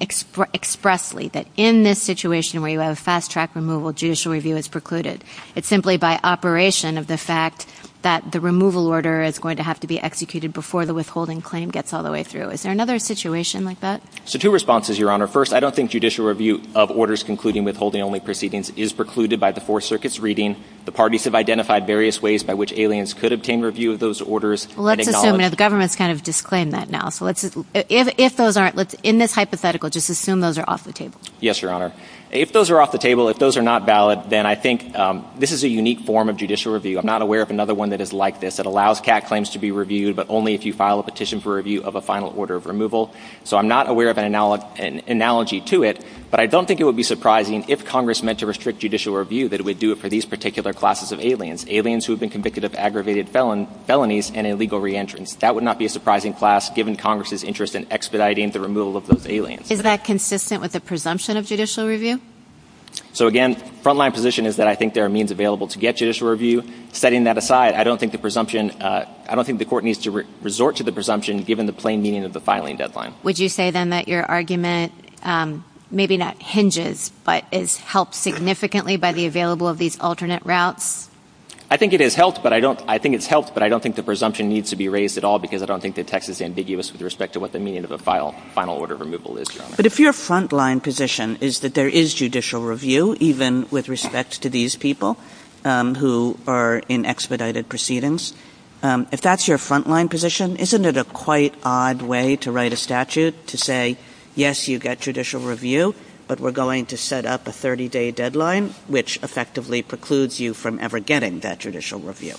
expressly that in this situation where you have a fast track removal, judicial review is precluded. It's simply by operation of the fact that the removal order is going to have to be executed before the withholding claim gets all the way through. Is there another situation like that? So two responses, Your Honor. First, I don't think judicial review of orders concluding withholding-only proceedings is precluded by the Fourth Circuit's reading. The parties have identified various ways by which aliens could obtain review of those orders. Well, let's assume the government's kind of disclaimed that now. So if those aren't, in this hypothetical, just assume those are off the table. Yes, Your Honor. If those are off the table, if those are not valid, then I think this is a unique form of judicial review. I'm not aware of another one that is like this. It allows CAT claims to be reviewed, but only if you file a petition for review of a final order of removal. So I'm not aware of an analogy to it, but I don't think it would be surprising if Congress meant to restrict judicial review that it would do it for these particular classes of aliens who have been convicted of aggravated felonies and illegal reentrance. That would not be a surprising class given Congress's interest in expediting the removal of those aliens. Is that consistent with the presumption of judicial review? So again, frontline position is that I think there are means available to get judicial review. Setting that aside, I don't think the presumption, I don't think the Court needs to resort to the presumption given the plain meaning of the filing deadline. Would you say then that your argument maybe not hinges, but is helped significantly by the available of these alternate routes? I think it has helped, but I don't think the presumption needs to be raised at all because I don't think the text is ambiguous with respect to what the meaning of a final order of removal is, Your Honor. But if your frontline position is that there is judicial review, even with respect to these people who are in expedited proceedings, if that's your frontline position, isn't it a quite odd way to write a statute to say yes, you get judicial review, but we're going to set up a 30-day deadline, which effectively precludes you from ever getting that judicial review?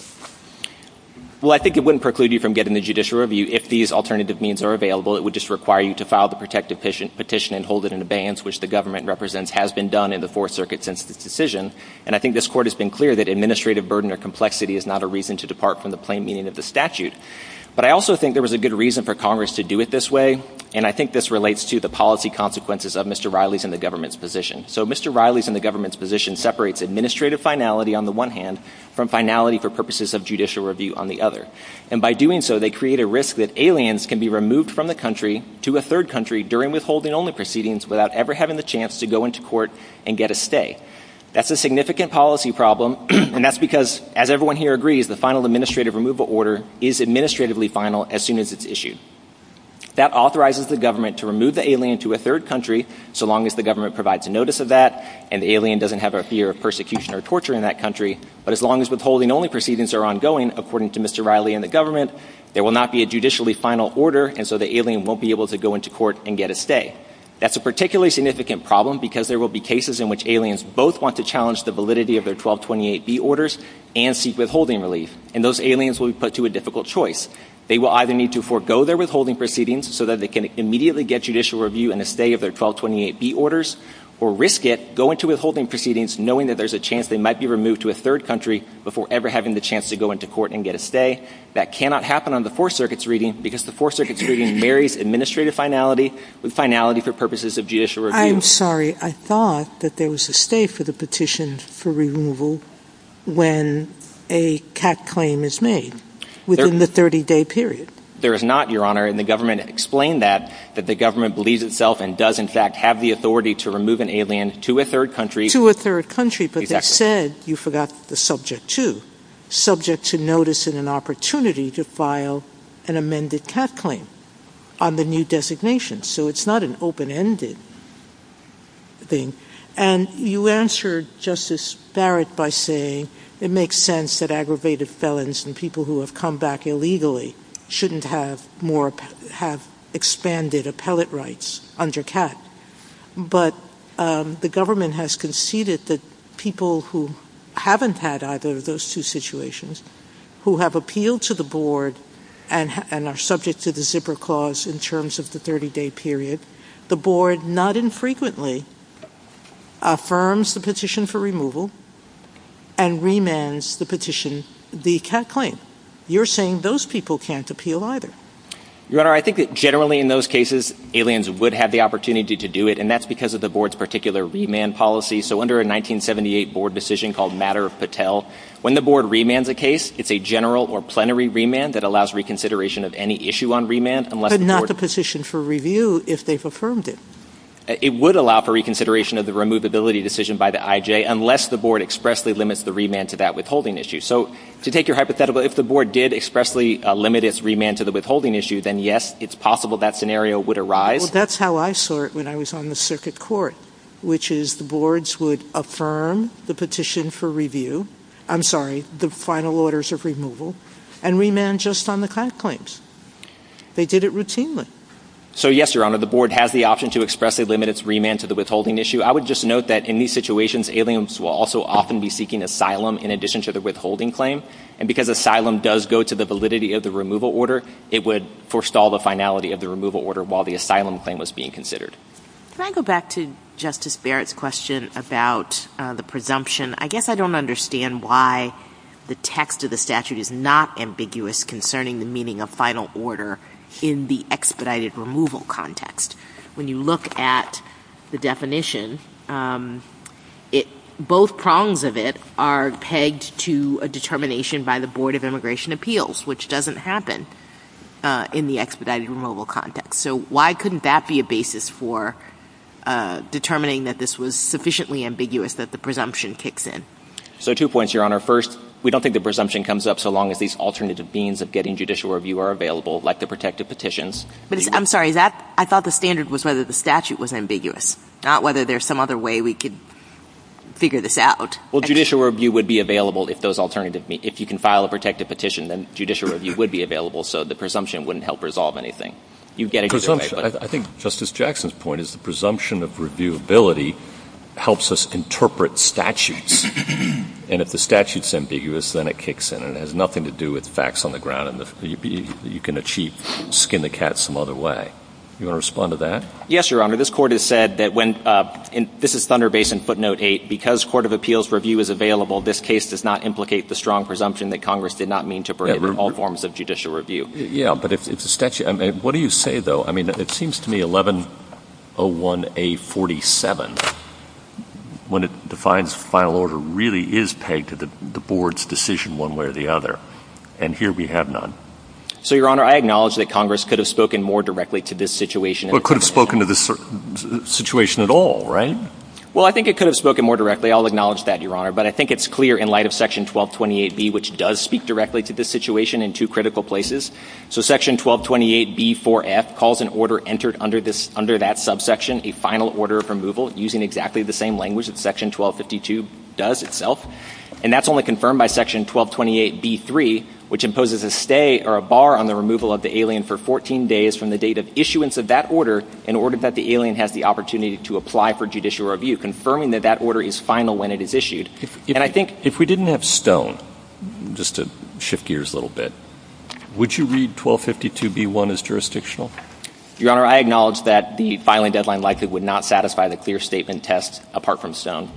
Well, I think it wouldn't preclude you from getting the judicial review. If these alternative means are available, it would just require you to file the protective petition and hold it in abeyance, which the government represents has been done in the Fourth Circuit since this decision. And I think this Court has been clear that administrative burden or complexity is not a reason to depart from the plain meaning of the statute. But I also think there was a good reason for Congress to do it this way, and I think this relates to the policy consequences of Mr. Riley's and the government's position. So Mr. Riley's and the government's position separates administrative finality on the one hand from finality for purposes of judicial review on the other. And by doing so, they create a risk that aliens can be removed from the country to a third country during withholding-only proceedings without ever having the chance to go into court and get a stay. That's a significant policy problem, and that's because, as everyone here agrees, the final administrative removal order is administratively final as soon as it's issued. That authorizes the government to remove the alien to a third country so long as the government provides a notice of that and the alien doesn't have a fear of persecution or torture in that country. But as long as withholding-only proceedings are ongoing, according to Mr. Riley and the government, there will not be a judicially final order, and so the alien won't be able to go into court and get a stay. That's a particularly significant problem because there will be cases in which aliens both want to challenge the validity of their 1228B orders and seek withholding relief, and those aliens will be put to a difficult choice. They will either need to forego their withholding proceedings so that they can immediately get judicial review and a stay of their 1228B orders, or risk it, go into withholding proceedings knowing that there's a chance they might be removed to a third country before ever having the chance to go into court and get a stay. That cannot happen on the Fourth Circuit's reading because the Fourth Circuit's reading marries administrative finality with finality for purposes of judicial review. I'm sorry. I thought that there was a stay for the petition for removal when a CAT claim is made within the 30-day period. There is not, Your Honor, and the government explained that the government believes itself and does, in fact, have the authority to remove an alien to a third country. To a third country, but Exactly. They said, you forgot the subject to notice and an opportunity to file an amended CAT claim on the new designation. So it's not an open-ended thing. And you answered Justice Barrett by saying it makes sense that aggravated felons and people who have come back illegally shouldn't have expanded appellate rights under CAT. But the government has conceded that people who haven't had either of those two situations, who have appealed to the board and are subject to the zipper clause in terms of the 30-day period, the board not infrequently affirms the petition for removal and remands the CAT claim. You're saying those people can't appeal either. Your Honor, I think that generally in those cases, aliens would have the opportunity to do it, and that's because of the board's particular remand policy. So under a 1978 board decision called Matter of Patel, when the board remands a case, it's a general or plenary remand that allows reconsideration of any issue on remand unless But not the petition for review if they've affirmed it. It would allow for reconsideration of the removability decision by the IJ unless the board expressly limits the remand to that withholding issue. So to take your hypothetical, if the board did expressly limit its remand to the withholding issue, then yes, it's possible that scenario would arise. Well, that's how I saw it when I was on the circuit court, which is the boards would affirm the petition for review, the final orders of removal, and remand just on the CAT claims. They did it routinely. So yes, Your Honor, the board has the option to expressly limit its remand to the withholding issue. I would just note that in these situations, aliens will also often be seeking asylum in addition to the withholding claim. And because asylum does go to the validity of the removal order, it would forestall the finality of the removal order while the asylum claim was being considered. Can I go back to Justice Barrett's question about the presumption? I guess I don't understand why the text of the statute is not ambiguous concerning the meaning of final order in the expedited removal context. When you look at the definition, both prongs of it are pegged to a determination by the Board of Immigration Appeals, which doesn't happen in the expedited removal context. So why couldn't that be a basis for determining that this was sufficiently ambiguous that the presumption kicks in? So 2 points, Your Honor. First, we don't think the presumption comes up so long as these alternative means of getting judicial review are available, like the protective petitions. But I'm sorry, I thought the standard was whether the statute was ambiguous, not whether there's some other way we could figure this out. Well, judicial review would be available if those alternative if you can file a protective petition, then judicial review would be available, so the presumption wouldn't help resolve anything. you get it either way. I think Justice Jackson's point is the presumption of reviewability helps us interpret statutes. And if the statute's ambiguous, then it kicks in, and it has nothing to do with facts on the ground, and you can skin the cat some other way. You want to respond to that? Yes, Your Honor. This Court has said that when this is Thunder Basin footnote 8, because Court of Appeals review is available, this case does not implicate the strong presumption that Congress did not mean to prohibit all forms of judicial review. Yeah, but if the statute, what do you say, though? I mean, it seems to me 1101A47, when it defines final order, really is pegged to the board's decision one way or the other. And here we have none. So, Your Honor, I acknowledge that Congress could have spoken more directly to this situation. Well, it could have spoken to this situation at all, right? Well, I think it could have spoken more directly. I'll acknowledge that, Your Honor. But I think it's clear in light of Section 1228B, which does speak directly to this situation in two critical places. So Section 1228B4F calls an order entered under that subsection a final order of removal, using exactly the same language that Section 1252 does itself. And that's only confirmed by Section 1228B3, which imposes a stay or a bar on the removal of the alien for 14 days from the date of issuance of that order in order that the alien has the opportunity to apply for judicial review, confirming that that order is final when it is issued. If we didn't have Stone, just to shift gears a little bit, would you read 1252B1 as jurisdictional? Your Honor, I acknowledge that the filing deadline likely would not satisfy the clear statement test apart from Stone.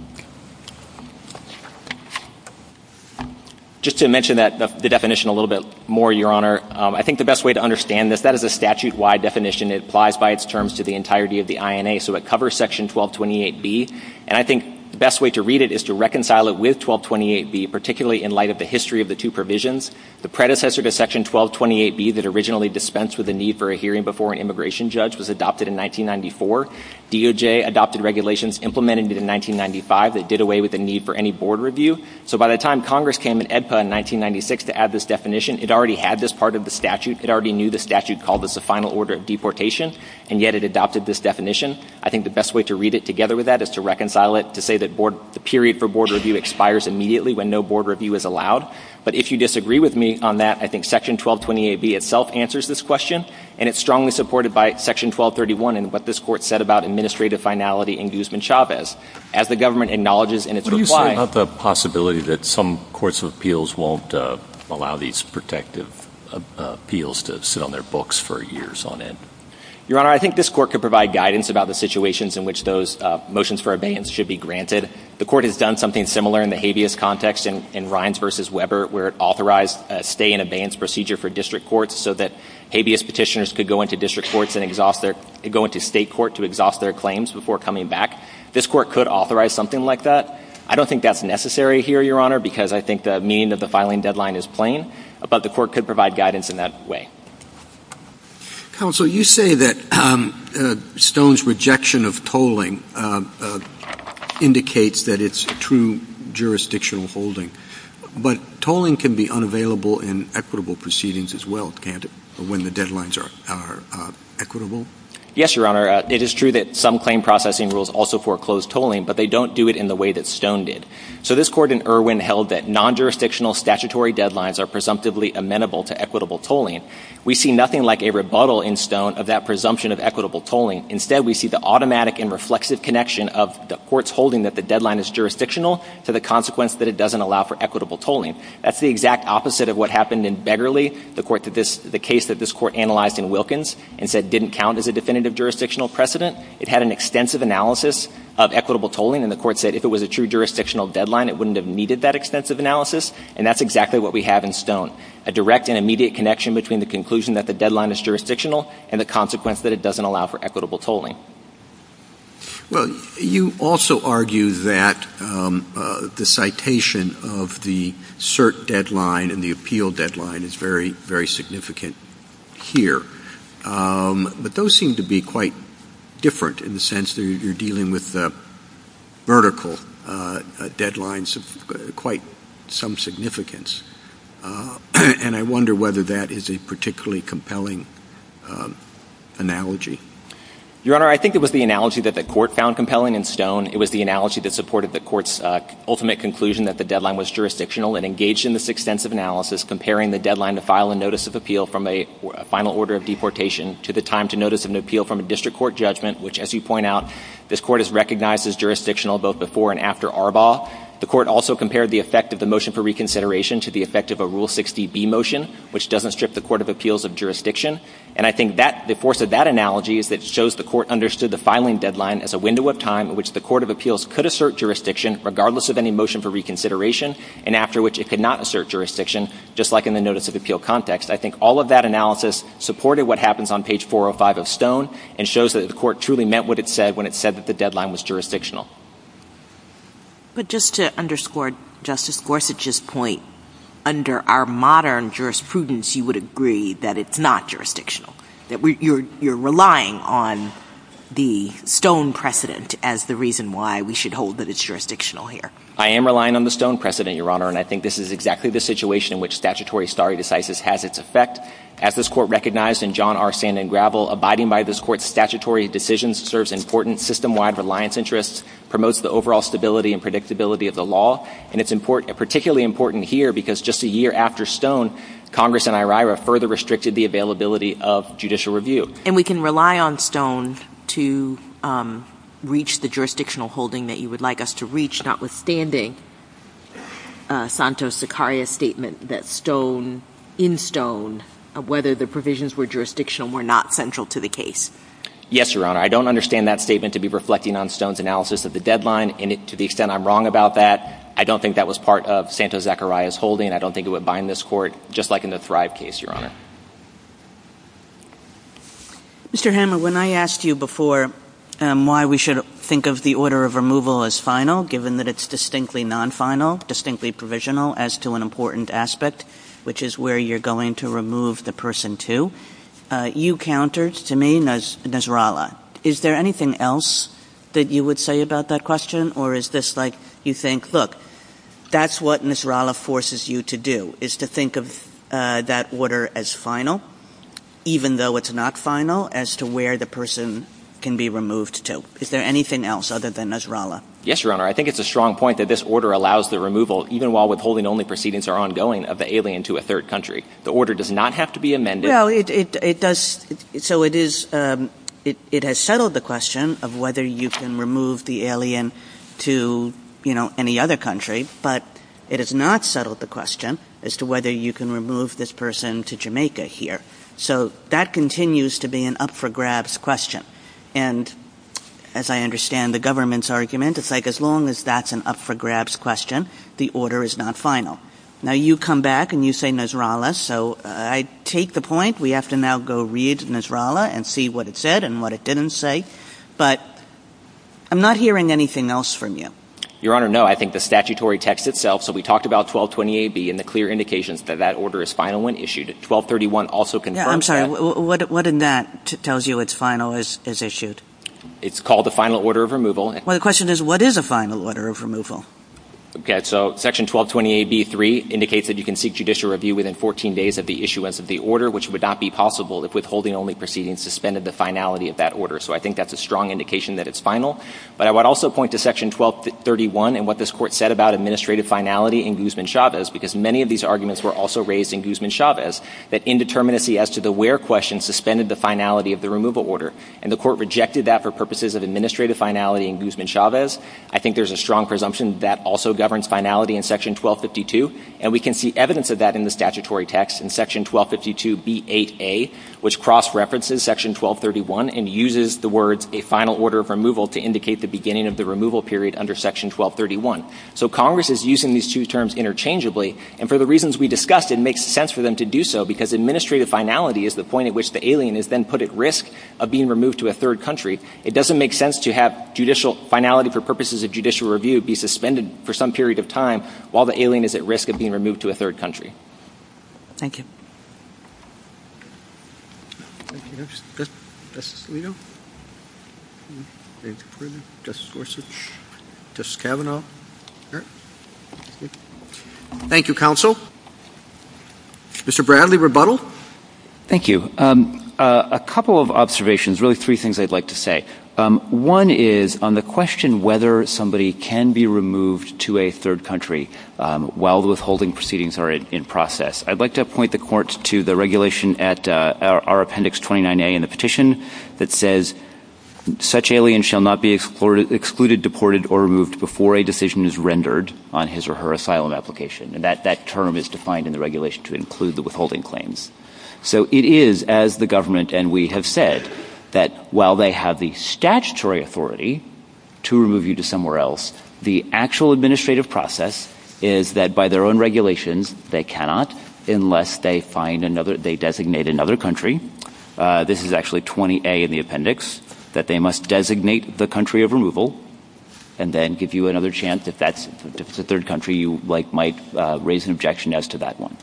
Just to mention that the definition a little bit more, Your Honor, I think the best way to understand this, that is a statute-wide definition. It applies by its terms to the entirety of the INA, so it covers Section 1228B. And I think the best way to read it is to reconcile it with 1228B, particularly in light of the history of the two provisions. The predecessor to Section 1228B that originally dispensed with the need for a hearing before an immigration judge was adopted in 1994. DOJ adopted regulations implemented in 1995 that did away with the need for any board review. So by the time Congress came in AEDPA in 1996 to add this definition, it already had this part of the statute. It already knew the statute called this a final order of deportation, and yet it adopted this definition. I think the best way to read it together with that is to reconcile it to say that the period for board review expires immediately when no board review is allowed. But if you disagree with me on that, I think Section 1228B itself answers this question, and it's strongly supported by Section 1231 and what this Court said about administrative finality in Guzman-Chavez. As the government acknowledges in its reply— What do you say about the possibility that some courts of appeals won't allow these protective appeals to sit on their books for years on end? Your Honor, I think this Court could provide guidance about the situations in which those motions for abeyance should be granted. The Court has done something similar in the habeas context in Rines v. Weber, where it authorized a stay in abeyance procedure for district courts so that habeas petitioners could go into district courts and go into state court to exhaust their claims before coming back. This Court could authorize something like that. I don't think that's necessary here, Your Honor, because I think the meaning of the filing deadline is plain, but the Court could provide guidance in that way. Counsel, you say that Stone's rejection of tolling indicates that it's a true jurisdictional holding. But tolling can be unavailable in equitable proceedings as well, can't it, when the deadlines are equitable? Yes, Your Honor. It is true that some claim processing rules also foreclose tolling, but they don't do it in the way that Stone did. So this Court in Irwin held that non-jurisdictional statutory deadlines are presumptively amenable to equitable tolling. We see nothing like a rebuttal in Stone of that presumption of equitable tolling. Instead, we see the automatic and reflexive connection of the Court's holding that the deadline is jurisdictional to the consequence that it doesn't allow for equitable tolling. That's the exact opposite of what happened in Beggarly, the case that this Court analyzed in Wilkins and said didn't count as a definitive jurisdictional precedent. It had an extensive analysis of equitable tolling, and the Court said if it was a true jurisdictional deadline, it wouldn't have needed that extensive analysis, and that's exactly what we have in Stone, a direct and immediate connection between the conclusion that the deadline is jurisdictional and the consequence that it doesn't allow for equitable tolling. Well, you also argue that the citation of the cert deadline and the appeal deadline is very, very significant here. But those seem to be quite different in the sense that you're dealing with vertical deadlines of quite some significance. And I wonder whether that is a particularly compelling analogy. Your Honor, I think it was the analogy that the court found compelling in Stone. It was the analogy that supported the court's ultimate conclusion that the deadline was jurisdictional and engaged in this extensive analysis comparing the deadline to file a notice of appeal from a final order of deportation to the time to notice of an appeal from a district court judgment, which, as you point out, this court has recognized as jurisdictional both before and after Arbaugh. The court also compared the effect of the motion for reconsideration to the effect of a Rule 60B motion, which doesn't strip the Court of Appeals of jurisdiction. And I think that the force of that analogy is that it shows the court understood the filing deadline as a window of time in which the Court of Appeals could assert jurisdiction regardless of any motion for reconsideration, and after which it could not assert jurisdiction, just like in the notice of appeal context. I think all of that analysis supported what happens on page 405 of Stone and shows that the court truly meant what it said when it said that the deadline was jurisdictional. But just to underscore Justice Gorsuch's point, under our modern jurisprudence, you would agree that it's not jurisdictional, that you're relying on the Stone precedent as the reason why we should hold that it's jurisdictional here. I am relying on the Stone precedent, Your Honor, and I think this is exactly the situation in which statutory stare decisis has its effect. As this court recognized in John R. Sand and Gravel, abiding by this court's statutory decisions serves important system-wide reliance interests, promotes the overall stability and predictability of the law, and it's particularly important here because just a year after Stone, Congress and IRIRA further restricted the availability of judicial review. And we can rely on Stone to reach the jurisdictional holding that you would like us to reach, notwithstanding Santos-Sicaria's statement that in Stone, whether the provisions were jurisdictional were not central to the case. Yes, Your Honor. I don't understand that statement to be reflecting on Stone's analysis of the deadline, and to the extent I'm wrong about that, I don't think that was part of Santos-Sicaria's holding. I don't think it would bind this court, just like in the Thrive case, Your Honor. Mr. Hammer, when I asked you before why we should think of the order of removal as final, given that it's distinctly non-final, distinctly provisional as to an important aspect, which is where you're going to remove the person to, you countered to me Nasrallah. Is there anything else that you would say about that question, or is this like you think, look, that's what Nasrallah forces you to do, is to think of that order as final, even though it's not final, as to where the person can be removed to? Is there anything else other than Nasrallah? Yes, Your Honor. I think it's a strong point that this order allows the removal, even while withholding-only proceedings are ongoing, of the alien to a third country. The order does not have to be amended. Well, it does. So it is. It has settled the question of whether you can remove the alien to, any other country, but it has not settled the question as to whether you can remove this person to Jamaica here. So that continues to be an up-for-grabs question. And as I understand the government's argument, it's like as long as that's an up-for-grabs question, the order is not final. Now, you come back and you say Nasrallah, so I take the point. We have to now go read Nasrallah and see what it said and what it didn't say. But I'm not hearing anything else from you. Your Honor, no. I think the statutory text itself, so we talked about 1228B and the clear indications that that order is final when issued. 1231 also confirms that. I'm sorry. What in that tells you it's final is issued? It's called the final order of removal. Well, the question is, what is a final order of removal? Okay, so Section 1228B3 indicates that you can seek judicial review within 14 days of the issuance of the order, which would not be possible if withholding-only proceedings suspended the finality of that order. So I think that's a strong indication that it's final. But I would also point to Section 1231 and what this Court said about administrative finality in Guzman-Chavez, because many of these arguments were also raised in Guzman-Chavez, that indeterminacy as to the where question suspended the finality of the removal order. And the Court rejected that for purposes of administrative finality in Guzman-Chavez. I think there's a strong presumption that also governs finality in Section 1252, and we can see evidence of that in the statutory text in Section 1252B8A, which cross-references Section 1231 and uses the words a final order of removal to indicate the beginning of the removal period under Section 1231. So Congress is using these two terms interchangeably, and for the reasons we discussed, it makes sense for them to do so because administrative finality is the point at which the alien is then put at risk of being removed to a third country. It doesn't make sense to have judicial finality for purposes of judicial review be suspended for some period of time while the alien is at risk of being removed to a third country. Thank you. Thank you. Justice Alito? Anything further? Justice Gorsuch? Justice Kavanaugh? All right. Thank you, counsel. Mr. Bradley, rebuttal? Thank you. A couple of observations, really three things I'd like to say. One is on the question whether somebody can be removed to a third country while the withholding proceedings are in process. I'd like to point the court to the regulation at our Appendix 29A in the petition that says, such alien shall not be excluded, deported, or removed before a decision is rendered on his or her asylum application. And that term is defined in the regulation to include the withholding claims. So it is, as the government and we have said, that while they have the statutory authority to remove you to somewhere else, the actual administrative process is that by their own regulations, they cannot unless they they designate another country. This is actually 20A in the appendix, that they must designate the country of removal and then give you another chance if it's a third country, you might raise an objection as to that one.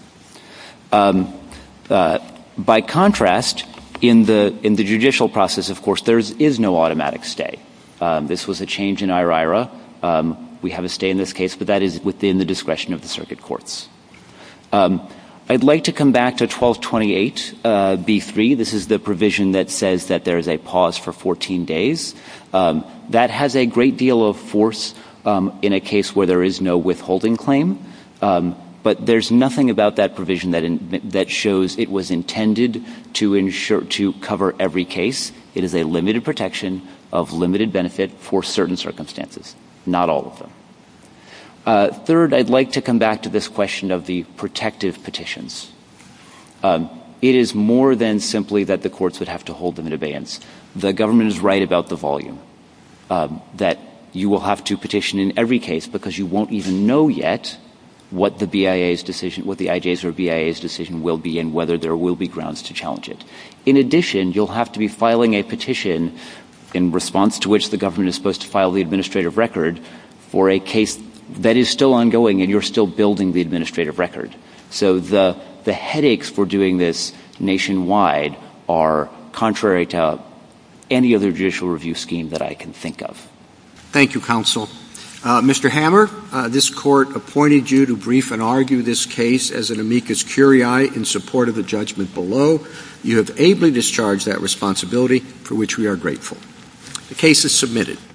By contrast, in the judicial process, of course, there is no automatic stay. This was a change in IRIRA. We have a stay in this case, but that is within the discretion of the circuit courts. I'd like to come back to 1228B3. This is the provision that says that there is a pause for 14 days. That has a great deal of force in a case where there is no withholding claim. But there's nothing about that provision that shows it was intended to cover every case. It is a limited protection of limited benefit for certain circumstances, not all of them. Third, I'd like to come back to this question of the protective petitions. It is more than simply that the courts would have to hold them in abeyance. The government is right about the volume, that you will have to petition in every case because you won't even know yet what the BIA's decision, what the IJ's or BIA's decision will be and whether there will be grounds to challenge it. In addition, you'll have to be filing a petition in response to which the government is supposed to file the administrative record for a case that is still ongoing and you're still building the administrative record. So the headaches for doing this nationwide are contrary to any other judicial review scheme that I can think of. Thank you, counsel. Mr. Hammer, this court appointed you to brief and argue this case as an amicus curiae in support of the judgment below. You have ably discharged that responsibility, for which we are grateful. The case is submitted.